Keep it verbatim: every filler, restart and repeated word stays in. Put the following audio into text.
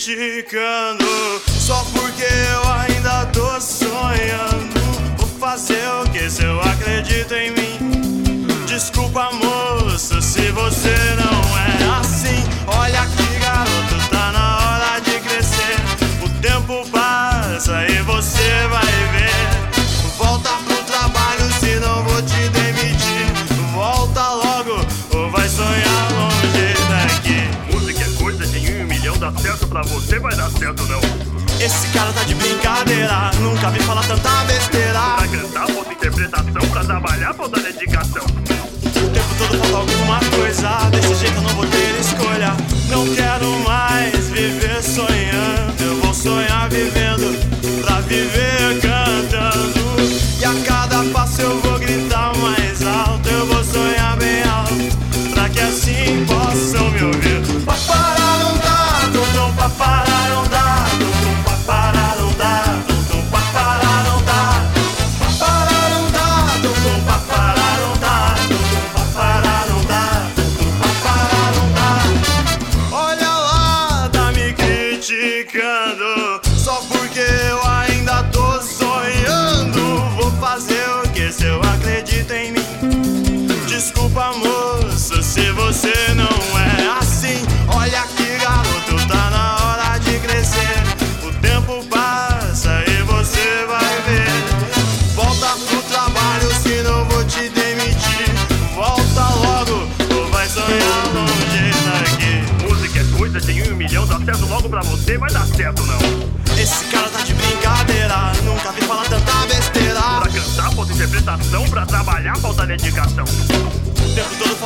criticando só porque eu ainda tô sonhando. Vou fazer o que se eu acredito em mim? Desculpa, moço, se você não é assim. Olha aqui, garoto, tá na hora de crescer. O tempo passa e você vai ver. Volta pro trabalho, senão vou te demitir. Volta logo ou vai sonhar longe daqui. Música é coisa de um milhão, dá certo pra você, vai dar certo não. Esse cara tá de brincadeira, nunca vi falar tanta besteira. Pra cantar, falta interpretação, pra trabalhar, falta dedicação. O tempo todo falta alguma coisa, desse jeito eu não vou ter escolha. Não quero mais viver sonhando, eu vou sonhar vivendo, pra viver cantando. E a cada passo eu vou gritar mais alto, eu vou sonhar bem alto, pra que assim possam me ouvir. Papará não dá, tum tum, papará não dá, tum tum, papará não dá, tum tum, papará não dá, papará não dá, tum tum, papará não dá, tum tum, papará não dá, tum tum, papará não dá. Olha lá, tá me criticando só porque eu ainda tô sonhando. Vou fazer o que se eu acredito em mim? Desculpa, moço, se você não é assim. Olha aqui, garoto, tá na hora de crescer. O tempo passa e você vai ver. Volta pro trabalho, senão vou te demitir. Volta logo ou vai sonhar longe daqui. Música é coisa de um milhão, dá certo logo pra você, vai dar certo não. Esse cara tá de brincadeira, nunca vi falar tanta besteira. Pra cantar, falta interpretação, pra trabalhar, falta dedicação. O tempo todo